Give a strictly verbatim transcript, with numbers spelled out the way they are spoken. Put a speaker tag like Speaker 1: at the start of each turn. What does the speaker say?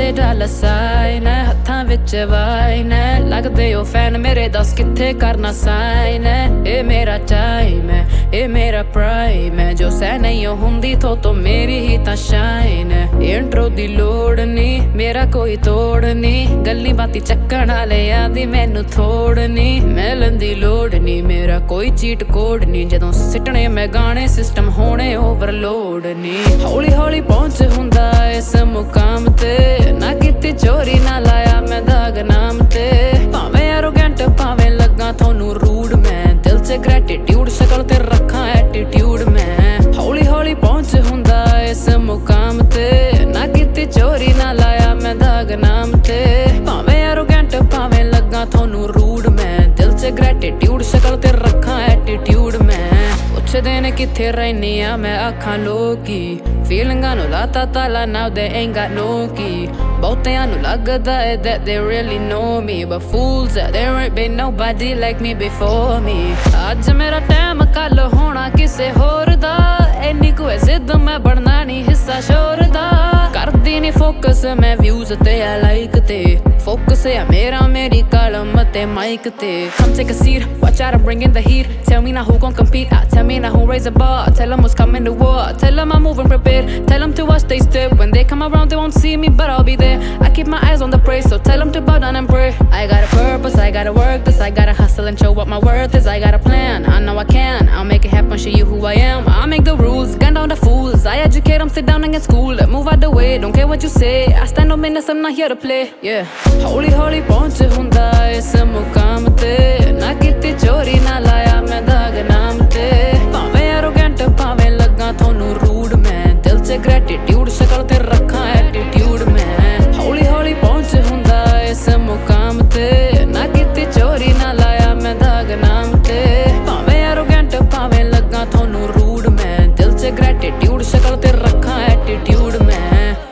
Speaker 1: पिछे डाल साइन हत्थां विच वाइन लगदे ओ फैन मेरे दस कित्थे करना साइन ए मेरा टाइम है ए मेरा प्राइम है जो सह नहीं हुंदी थो तो मेरी ही तां शाइन इंट्रो दी लोड़ नी मेरा कोई तोड़ नी गल्ली बाती चक्कण वाले आंदी मैनू थोड़ नी मिलन दी लोड़ नी मेरा कोई चीट कोड नी जदों सिटने मैं गाने सिस्टम होने ओवरलोड नी हौली हौली पहुंच हुंदा इस मुकाम ते ना कीती चोरी ना लाया मैं दाग नाम ते भावें एरोगेंट भावें लगा थोनू रूड मैं दिल च ग्रैटिट्यूड शकल ते रखा एटीट्यूड मैं हौली हौली पहुंच हुंदा इस मुकाम ते ना कीती चोरी ना लाया मैं दाग नाम ते भावें एरोगेंट भावें लगा थोनू रूड मैं दिल च ग्रैटिट्यूड शकल ते रखा एटीट्यूड मैं पुछदे ने कित्थे रहनी आ मैं आखां लोकी फीलिंगां नू लाता ताला now they ain't got no key बहुतियां नू लगदा है that they really know me but fools there ain't been nobody like me before me अज मेरा टाइम कल होना किसे होर दा इन्नी को है जिद मैं बनना नहीं हिस्सा शोर दा करदी नहीं फोकस मैं व्यूज ते आ लाइक ते फोकस है मेरा मेरी कलम ते माइक ते come take a seat watch out I'm bringing the heat tell me now who gon' compete ah, tell me now who raise the bar tell them what's coming to war tell them I'm moving prepared tell them to watch they step when they come around they won't see me but I'll be there I keep my eyes on the prey so tell them to bow down and pray I got a purpose I gotta work this I gotta hustle and show what my worth is I got a plan I know I can I'll make it happen show you who I am I make the rules gun down the fools I educate them sit down and get school move out the way don't care what you say I stand no minutes I'm not here to play yeah हौली हौली पहुंच हुंदा इस मुकाम ते ना कीती चोरी ना लाया मैं दाग नाम ते भावें एरोगेंट भावें लगा थोनू रूड मैं दिल च ग्रैटिट्यूड शकल ते रखा एटीट्यूड मैं हौली हौली पहुंच हुंदा इस मुकाम ते ना कीती चोरी ना लाया मैं दाग नाम ते भावें एरोगेंट भावें लगा थोनू रूड मैं दिल च ग्रैटिट्यूड शकल ते रखा एटीट्यूड मैं